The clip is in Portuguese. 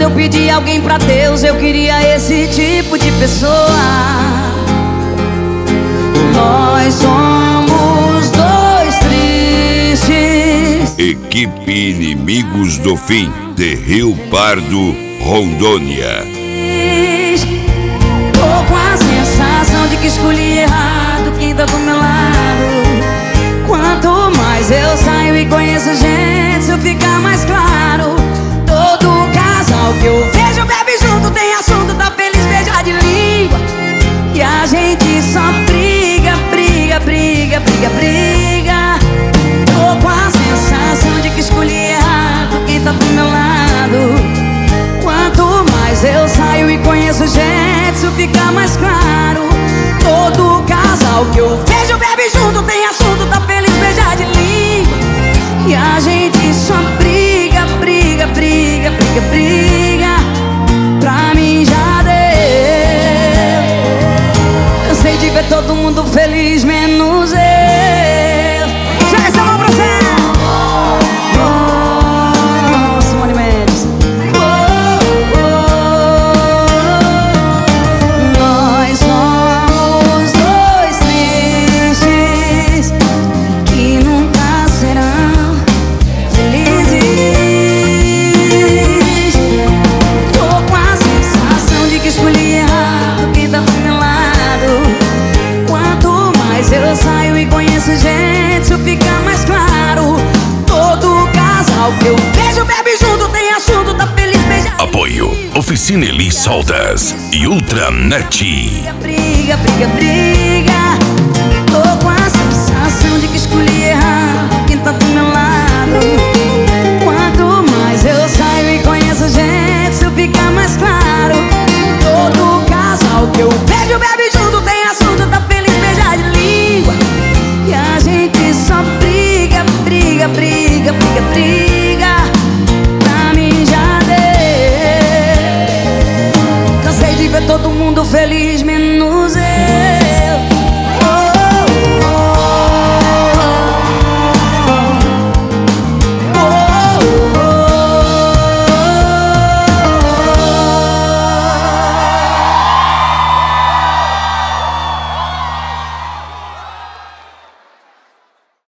eu pedi alguém pra Deus, eu queria esse tipo de pessoa. Nós somos dois tristes. Equipe Inimigos do Fim, de Rio Pardo, Rondônia. Tô com a sensação de que escolhi errado quem tá do meu lado. Quanto mais eu saio e conheço gente, isso fica mais claro. Todo casal que eu vejo bebe junto, tem assunto, tá feliz, beija de língua. E a gente só briga, briga, briga, briga, briga. Tô com a sensação de que escolhi errado quem tá do meu lado. Quanto mais eu saio e conheço gente, isso fica mais claro. Todo casal que eu vejo bebe junto, tem assunto, tá feliz, beija de língua. E a gente só briga, briga, briga, briga, briga. Pra mim já deu. Cansei de ver todo mundo feliz, menos eu. Joga essa mão pra você. Gente, isso fica mais claro. Todo casal que eu vejo bebe junto, tem assunto, tá feliz, beija. Apoio Oficina Eli Soldas e Ultranet. Briga, briga, briga. Tô com a sensação de que escolhi errado quem tá do meu lado. Quanto mais eu saio e conheço gente, isso fica mais claro. Todo casal que eu vejo bebe junto, tem assunto, tá feliz, beija de língua. E a gente só briga, briga, briga, briga, briga. Pra mim já deu. Cansei de ver todo mundo feliz.